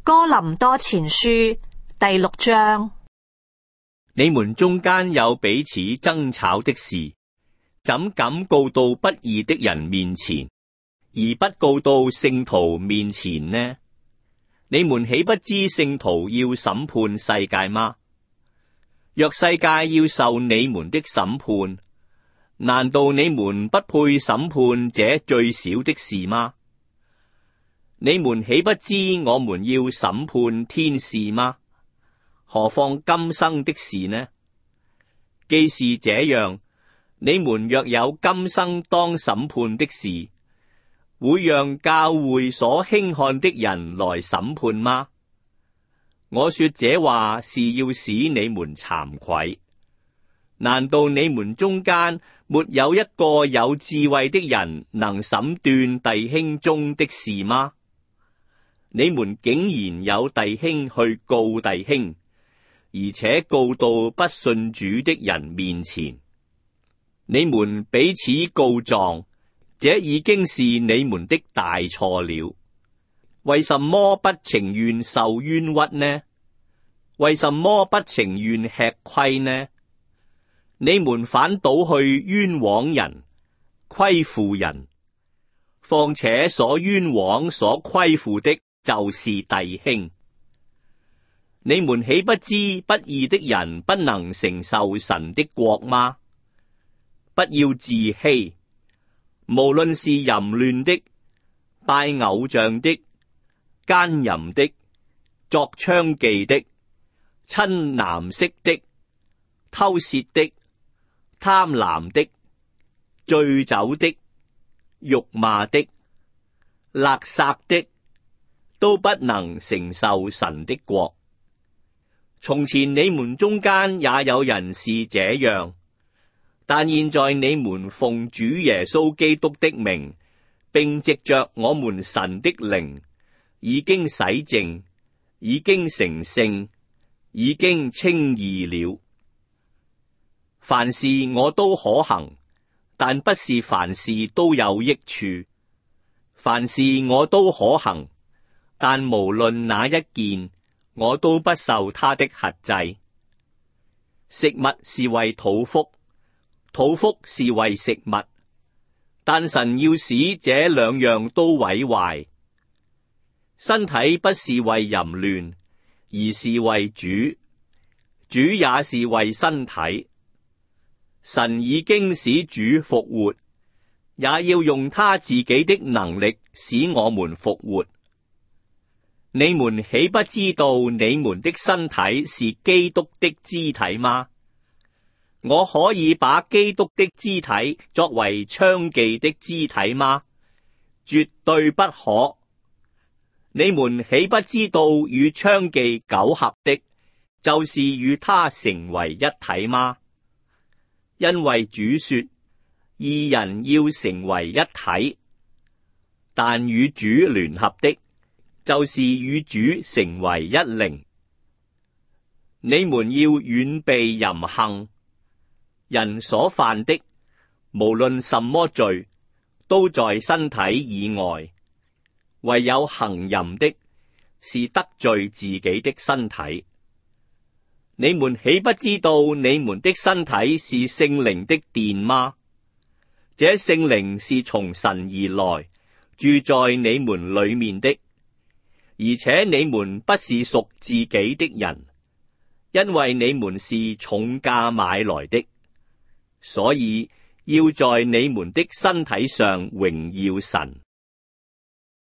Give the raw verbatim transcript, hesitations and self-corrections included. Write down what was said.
哥林多前書第六章。 你們中間有彼此爭吵的事，怎敢告到不義的人面前，而不告到聖徒面前呢？你們豈不知聖徒要審判世界嗎？若世界要受你們的審判，難道你們不配審判這最小的事嗎？你們豈不知我們要審判天使嗎？何況今生的事呢？既是這樣，你們若有今生當審判的事，會讓教會所輕看的人來審判嗎？我說這話是要使你們慚愧。難道你們中間沒有一個有智慧的人能審斷弟兄中的事嗎？你們竟然有弟兄去告弟兄，而且告到不信主的人面前。你們彼此告狀，這已經是你們的大錯了。為什麼不情願受冤屈呢？為什麼不情願吃虧呢？你們反倒去冤枉人，虧負人。況且所冤枉所虧負的就是弟兄。你們豈不知不義的人不能承受神的國嗎？不要自欺，無論是淫亂的、拜偶像的、奸淫的、作娼妓的、親男色的、偷竊的、貪婪的、醉酒的、辱罵的、勒殺的，都不能承受神的國。從前你們中間也有人是這樣，但現在你們奉主耶穌基督的名，並藉着我們神的靈，已經洗淨，已經成聖，已經稱義了。凡事我都可行，但不是凡事都有益處。凡事我都可行，但無論哪一件，我都不受他的轄制。食物是為肚腹，肚腹是為食物，但神要使這兩樣都毀壞。身體不是為淫亂，而是為主，主也是為身體。神已經使主復活，也要用他自己的能力使我們復活。你們豈不知道你們的身體是基督的肢體嗎？我可以把基督的肢體作為娼妓的肢體嗎？絕對不可。你們豈不知道與娼妓苟合的，就是與他成為一體嗎？因為主說，二人要成為一體，但與主聯合的，就是與主成為一靈。你們要遠避淫行，人所犯的，無論什麼罪，都在身體以外，唯有行淫的，是得罪自己的身體。你們豈不知道你們的身體是聖靈的殿嗎？這聖靈是從神而來，住在你們裏面的。而且你們不是屬自己的人，因為你們是重價買來的，所以要在你們的身體上榮耀神。